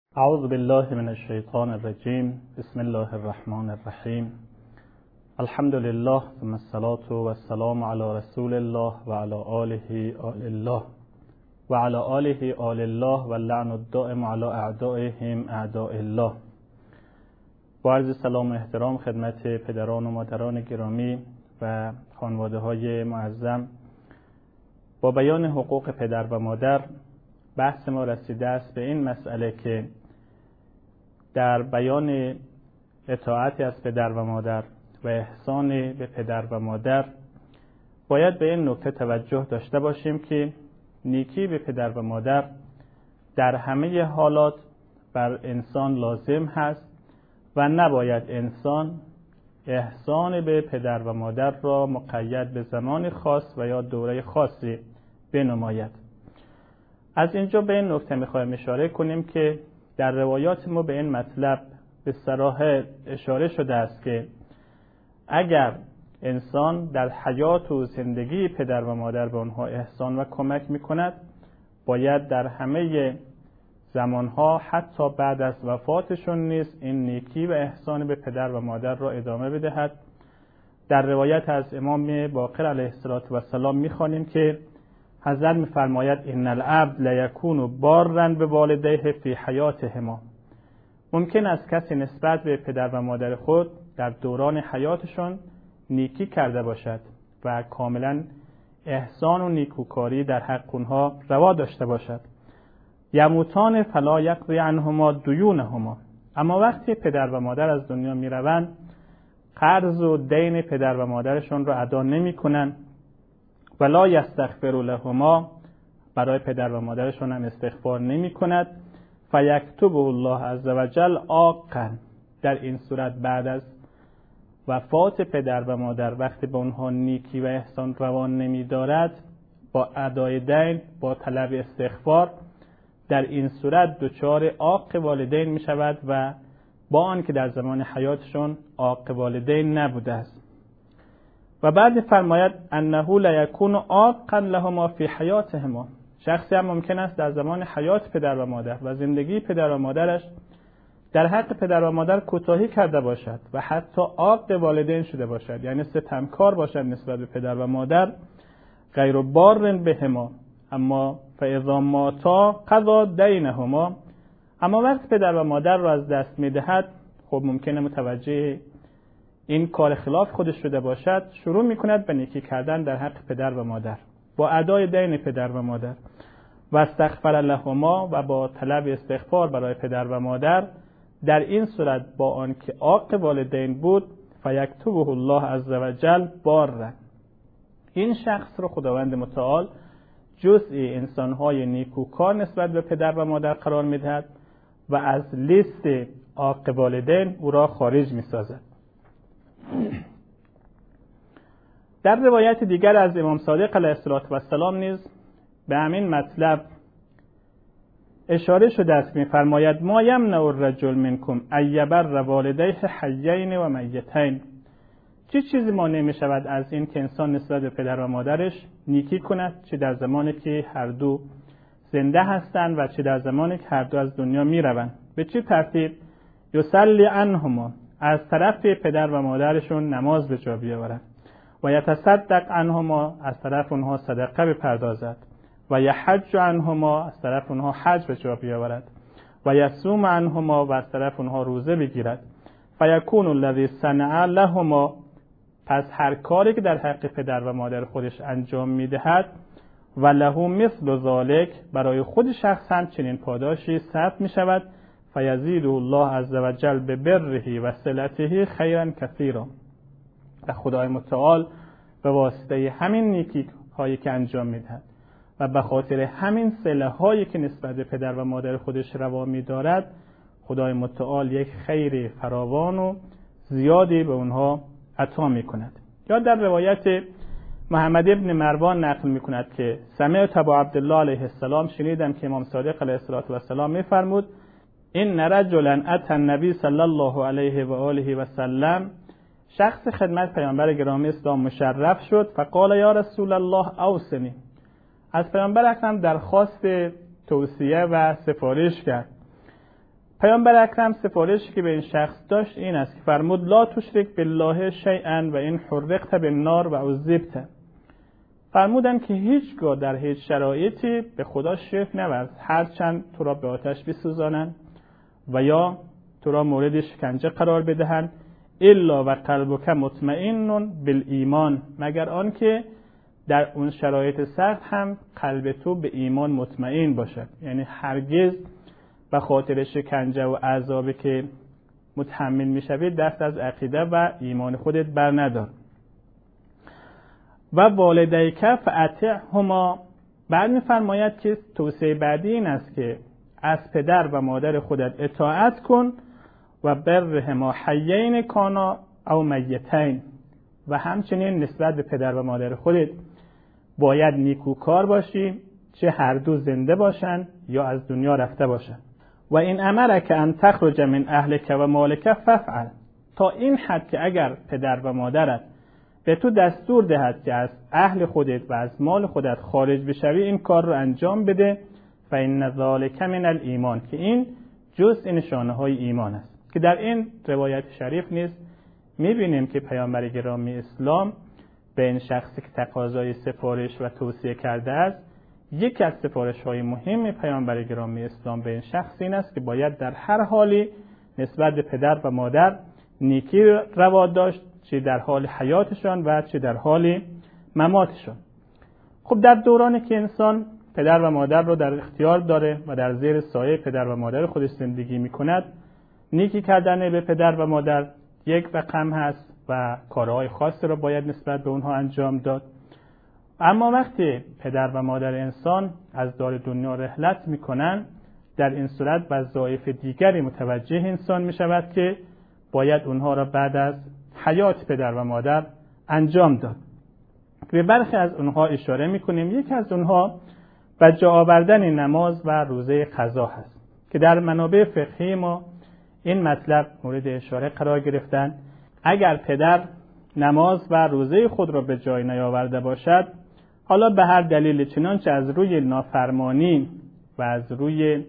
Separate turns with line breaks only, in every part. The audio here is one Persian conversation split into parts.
اعوذ بالله من الشیطان الرجیم. بسم الله الرحمن الرحیم. الحمد لله ثم الصلاة والسلام علی رسول الله و علی آله آل الله و علی آله آل الله و لعن الدائم علی اعدائهم اعداء الله. با عرض سلام و احترام خدمت پدران و مادران گرامی و خانواده های معظم، با بیان حقوق پدر و مادر بحث ما رسیده است به این مسئله که در بیان اطاعتی از پدر و مادر و احسان به پدر و مادر باید به این نکته توجه داشته باشیم که نیکی به پدر و مادر در همه حالات بر انسان لازم هست و نباید انسان احسان به پدر و مادر را مقید به زمان خاص و یا دوره خاصی بنماید. از اینجا به این نکته میخوایم اشاره کنیم که در روایات ما به این مطلب به صراحت اشاره شده است که اگر انسان در حیات و زندگی پدر و مادر به آنها احسان و کمک میکند، باید در همه زمانها حتی بعد از وفاتشون نیز این نیکی و احسان به پدر و مادر را ادامه بدهد. در روایت از امام باقر علیه السلام میخوانیم که حضرت میفرماید ان العبد لیکون بارا بوالدیه فی حیاتهما. ممکن است کسی نسبت به پدر و مادر خود در دوران حیاتشون نیکی کرده باشد و کاملا احسان و نیکوکاری در حق اونها روا داشته باشد. یموتان فلا یقضی عنهما دیونهما. اما وقتی پدر و مادر از دنیا میروند، قرض و دین پدر و مادرشون رو ادا نمیکنن، ولا یستغفر لهما، برای پدر و مادرشون هم استغفار نمی کند. فیکتبه الله عزوجل عاقا. در این صورت بعد از وفات پدر و مادر وقتی به اونها نیکی و احسان روان نمی دارد، با ادای دین، با طلب استغفار، در این صورت دچار عاق والدین می شود و با آن که در زمان حیاتشون عاق والدین نبوده است. و بعد فرماید انه لیکون عاقا لهما فی حیاتهما. شخصی هم ممکن است در زمان حیات پدر و مادر و زندگی پدر و مادرش در حق پدر و مادر کوتاهی کرده باشد و حتی عاق والدین شده باشد، یعنی ستمکار باشد نسبت به پدر و مادر، غیر بار بهما. اما فاذا ماتا قضا دینهما. اما وقتی پدر و مادر را از دست میدهد، خب ممکنه متوجه این کار خلاف خودش شده باشد، شروع میکند به نیکی کردن در حق پدر و مادر با ادای دین پدر و مادر و استغفر لهما، و با طلب استغفار برای پدر و مادر. در این صورت با آنکه عاق والدین بود، فیکتبه الله عزوجل بارا. این شخص رو خداوند متعال جزئی انسانهای نیکوکار نسبت به پدر و مادر قرار میدهد و از لیست عاق والدین او را خارج میسازد. در روایت دیگر از امام صادق علیه السلام نیز به همین مطلب اشاره شده است. می‌فرماید ما یمنع الرجل منکم ان یبر والدیه حیین و میتین. چه چیزی مانع می‌شود از این که انسان نسبت به پدر و مادرش نیکی کند، چه در زمانی که هر دو زنده هستند و چه در زمانی که هر دو از دنیا می‌روند؟ به چه ترتیب؟ یصلی عنهما، از طرف پدر و مادرشون نماز به جا بیاورد، و یتصدق عنهما، از طرف اونها صدقه بپردازد، و یحج عنهما، از طرف اونها حج به جا بیاورد، و یصوم عنهما، و از طرف اونها روزه بگیرد. فیکون الذی صنع لهما، پس هر کاری که در حق پدر و مادر خودش انجام میدهد، و له مثل ذلک، برای خود شخص هم چنین پاداشی ثبت می شود. فیزید الله عزوجل ببره و صلته خیرا کثیرا. و خدای متعال به واسطه همین نیکی هایی که انجام میدهد و به خاطر همین صله هایی که نسبت به پدر و مادر خودش روا میدارد، خدای متعال یک خیر فراوان و زیادی به اونها عطا میکند. یا در روایت محمد ابن مروان نقل میکند که سمعت ابا عبدالله علیه السلام، شنیدم که امام صادق علیه السلام میفرمود این رجلا اتى النبی صلی الله علیه و آله و سلم، شخص خدمت پیامبر گرامی اسلام مشرف شد. فقال یا رسول الله اوصنی، از پیامبر اکرم درخواست توصیه و سفارش کرد. پیامبر اکرم سفارشی که به این شخص داشت این است که فرمود لا تشرک بالله شیئا و این حرقت بالنار و عذبت. فرمودن که هیچگاه در هیچ شرایطی به خدا شرک نورز، هرچند تو را به آتش بسوزانند و یا تو را مورد شکنجه قرار بدهند، الا و قلبک مطمئن بالایمان، مگر آن که در اون شرایط سخت هم قلب تو به ایمان مطمئن باشد. یعنی هرگز به خاطر شکنجه و عذابی که متحمل میشوید دست از عقیده و ایمان خودت بر ندار. و والدیک فاطعهما، بعد می‌فرماید که توصیه بعدی این است که از پدر و مادر خودت اطاعت کن و برهما حیین کانا او میتین، و همچنین نسبت به پدر و مادر خودت باید نیکوکار باشی، چه هر دو زنده باشند یا از دنیا رفته باشند. و این امرک ان تخرج من اهلک و مالک فافعل، تا این حد که اگر پدر و مادرت به تو دستور دهد که از اهل خودت و از مال خودت خارج بشوی این کار رو انجام بده. فإن ذلک من الایمان، که این جزء نشانه های ایمان است. که در این روایت شریف نیز میبینیم که پیامبر گرامی اسلام به این شخصی که تقاضای سفارش و توصیه کرده است، یکی از سفارش های مهم پیامبر گرامی اسلام به این شخص این است که باید در هر حالی نسبت به پدر و مادر نیکی روا داشت، چه در حال حیاتشان و چه در حال مماتشان. خب در دورانی که انسان پدر و مادر رو در اختیار داره و در زیر سایه پدر و مادر خودش زندگی میکند، نیکی کردن به پدر و مادر یک رقم هست و کارهای خاصی رو باید نسبت به اونها انجام داد. اما وقتی پدر و مادر انسان از دار دنیا رحلت میکنن، در این صورت وظایف دیگری متوجه انسان میشود که باید اونها را بعد از حیات پدر و مادر انجام داد. به برخی از اونها اشاره میکنیم. یکی از اونها به جا آوردن نماز و روزه قضا هست که در منابع فقهی ما این مطلب مورد اشاره قرار گرفتن. اگر پدر نماز و روزه خود را به جای نیاورده باشد، حالا به هر دلیل، چنانچه از روی نافرمانی و از روی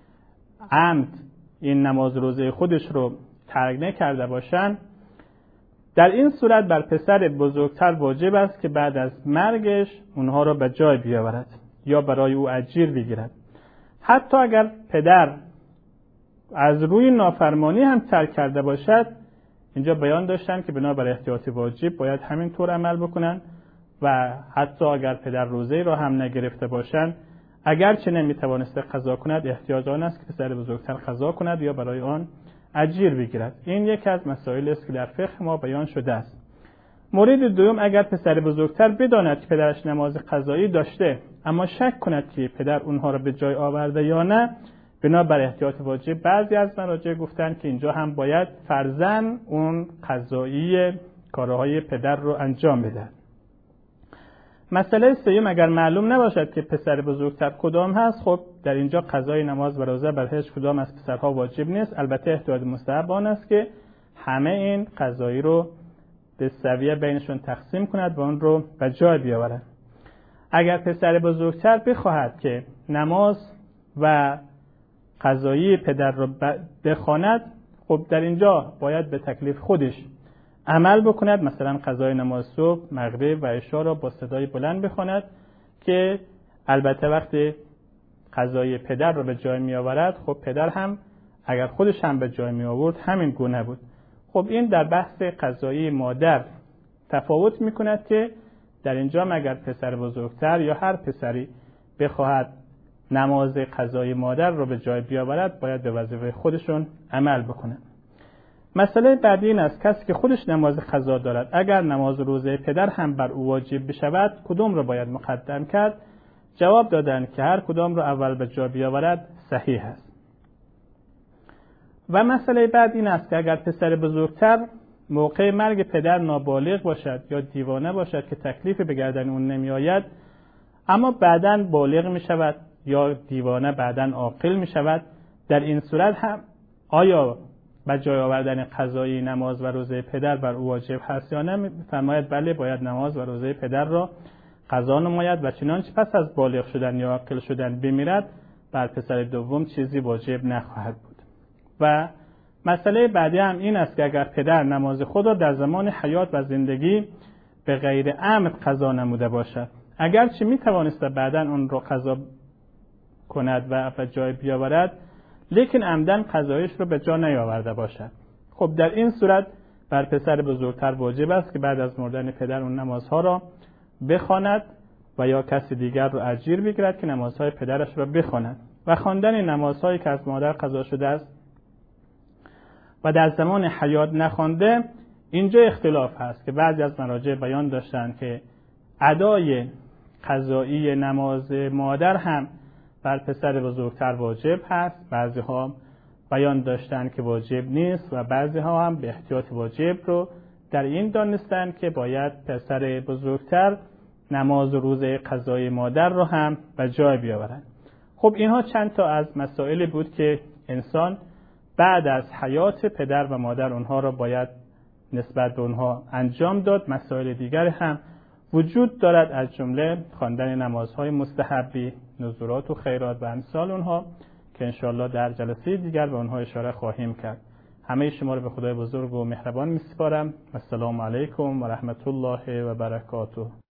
عمد این نماز روزه خودش رو ترک نکرده باشند، در این صورت بر پسر بزرگتر واجب است که بعد از مرگش اونها را به جای بیاورد یا برای او اجیر بگیرد. حتی اگر پدر از روی نافرمانی هم ترک کرده باشد، اینجا بیان داشتن که بنابر احتیاط واجب باید همین طور عمل بکنن و حتی اگر پدر روزه را هم نگرفته باشند، اگر چه نمیتوانسته قضا کند، احتیاج آن است که پسر بزرگتر قضا کند یا برای آن اجیر بگیرد. این یکی از مسائل است که در فقه ما بیان شده است. مورد دوم، اگر پسر بزرگتر بداند که پدرش نماز قضایی داشته اما شک کند که پدر اونها را به جای آورده یا نه، بنابر احتیاط واجب بعضی از مراجع گفتند که اینجا هم باید فرضاً اون قضایی کارهای پدر رو انجام بده. مسئله سوم، اگر معلوم نباشد که پسر بزرگتر کدام هست، خب در اینجا قضای نماز و روزه بر هیچ کدام از پسرها واجب نیست. البته احتیاط مستحب آن است که همه این قضایی رو به سویه بینشون تقسیم کند و اون رو به جای بیاورد. اگر پسر بزرگتر بخواهد که نماز و قضایی پدر رو بخواند، خب در اینجا باید به تکلیف خودش عمل بکند. مثلا قضای نماز صبح، مغرب و عشا را با صدای بلند بخواند که البته وقتی قضای پدر رو به جای می آورد، خب پدر هم اگر خودش هم به جای می آورد همین گونه بود. خب این در بحث قضایی مادر تفاوت می کند که در اینجا اگر پسر بزرگتر یا هر پسری بخواهد نماز قضای مادر رو به جای بیاورد، باید به وظیفه خودشون عمل بکنه. مسئله بعدی این است کسی که خودش نماز قضا دارد، اگر نماز روزه پدر هم بر او واجب بشود، کدوم رو باید مقدم کرد؟ جواب دادند که هر کدام رو اول به جا بیاورد صحیح است. و مسئله بعد این است که اگر پسر بزرگتر موقع مرگ پدر نابالغ باشد یا دیوانه باشد که تکلیف به گردن اون نمی آید، اما بعداً بالغ می شود یا دیوانه بعداً عاقل می شود، در این صورت هم آیا به جای آوردن قضایی نماز و روزه پدر بر او واجب هست یا نه؟ فرماید بله، باید نماز و روزه پدر را قضا نماید و چنانچه پس از بالغ شدن یا عاقل شدن بمیرد، بر پسر دوم چیزی واجب نخواهد بود. و مسئله بعدی هم این است که اگر پدر نماز خود را در زمان حیات و زندگی به غیر عمد قضا نموده باشد، اگرچه می توانست بعداً اون را قضا کند و به جای بیاورد، لیکن عمدن قضایش رو به جا نیاورده باشد، خب در این صورت بر پسر بزرگتر واجب است که بعد از مردن پدر اون نمازها را بخواند و یا کسی دیگر رو اجیر بگیرد که نمازهای پدرش را بخواند. و خواندن نمازهایی که از مادر قضا شده است و در زمان حیات نخوانده، اینجا اختلاف هست که بعضی از مراجع بیان داشتند که ادای قضایی نماز مادر هم بر پسر بزرگتر واجب هست، بعضی ها بیان داشتند که واجب نیست و بعضی ها هم به احتیاط واجب رو در این دانستند که باید پسر بزرگتر نماز روز قضای مادر رو هم به جای بیاورند. خب اینها چند تا از مسائلی بود که انسان بعد از حیات پدر و مادر اونها را باید نسبت به اونها انجام داد. مسائل دیگر هم وجود دارد، از جمله خواندن نمازهای مستحبی، نذورات و خیرات و امثال اونها که انشاءالله در جلسه دیگر به اونها اشاره خواهیم کرد. همه شما رو به خدای بزرگ و مهربان می‌سپارم. السلام علیکم و رحمت الله و برکاته.